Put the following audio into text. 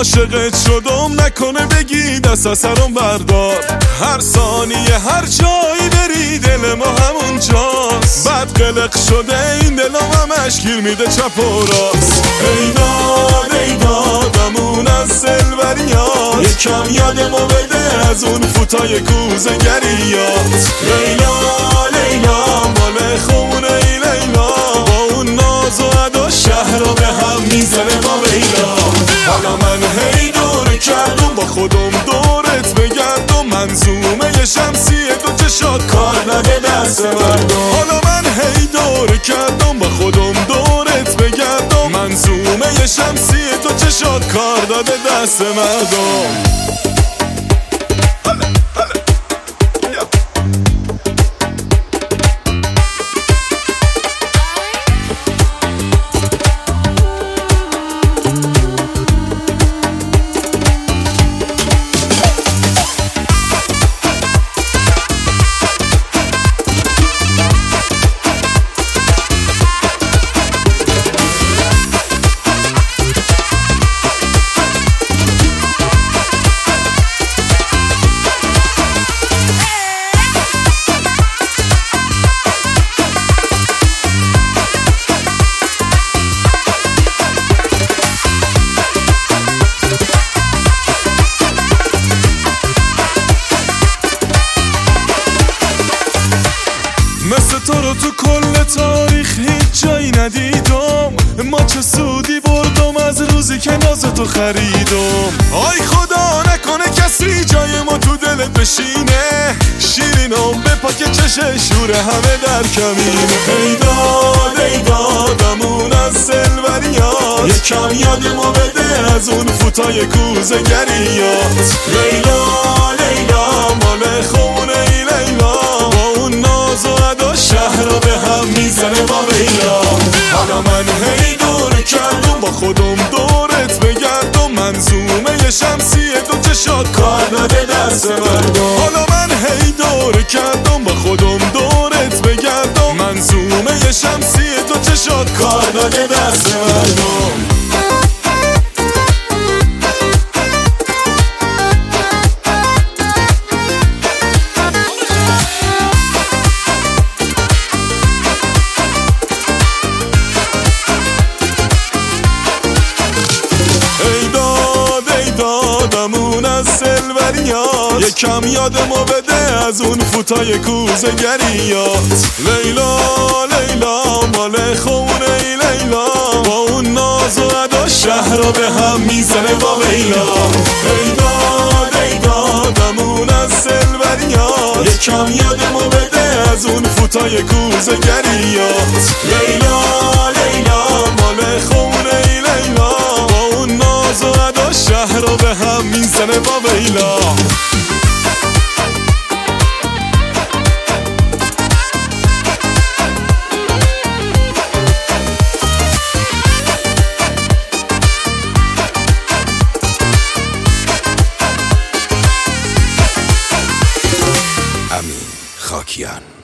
عاشقت شدم، نکنه بگی دست از سرم بردار. هر ثانیه هر جایی بری دل ما همونجاست. بعد قلق شده این دلم همش گیر میده چپ و راست. ای دادمون از سلوریات، یکم یادمو بده از اون فوتای کوزه گریات. لیلا مال خونه ای لیلا، با اون ناز و ادا شهر رو به هم میزنه با ویلا. حالا من هی دور کردم با خودم دورت بگردم، منظومه شمسیه تو چشات کار نده دست مردم. حالا من هی دور کردم با خودم دورت بگردم، منظومه شمسیه تو چشات کار داده دست مردم. مثل تو رو تو کل تاریخ هیچ جایی ندیدم. ما چه سودی بردم از روزی که ناز تو خریدم. آی خدا نکنه کسی جای ما تو دلت بشینه، شیرینم به پاک چشه شوره همه در کمینه. ای دادمون از سلوریات، یکم یادمو بده از اون فوتای کوزه گریات. لیلا مال خونه ای لیلا، با اون ناز و ادا شهر رو به هم میزنه با ویلا. حالا من هی دور کردم با خودم دورت بگردم، منظومه شمسیه تو چشات کار نده دست مردم. حالا من هی دور کردم با خودم دورت بگردم، منظومه شمسیه تو چشات کار نده دست مردم. دادمون از سلوریات، یکم یادمو بده از اون فوتای کوزه گریات. لیلا مال خونه ای لیلا، با اون ناز و ادا شهر رو به هم میزنه با ویلا. ای دادمون از سلوریات، یکم یادمو بده از اون فوتای کوزه گریات. لیلا مال خونه ای لیلا، با اون ناز و ادا شهر رو به هم میزنه با ویلا. امین خاکیان.